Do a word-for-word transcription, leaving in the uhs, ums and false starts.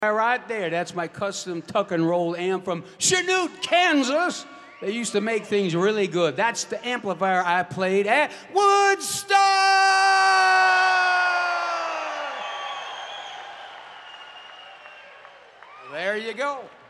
Right there, that's my custom tuck and roll amp from Chanute, Kansas. They used to make things really good. That's the amplifier I played at Woodstock! There you go.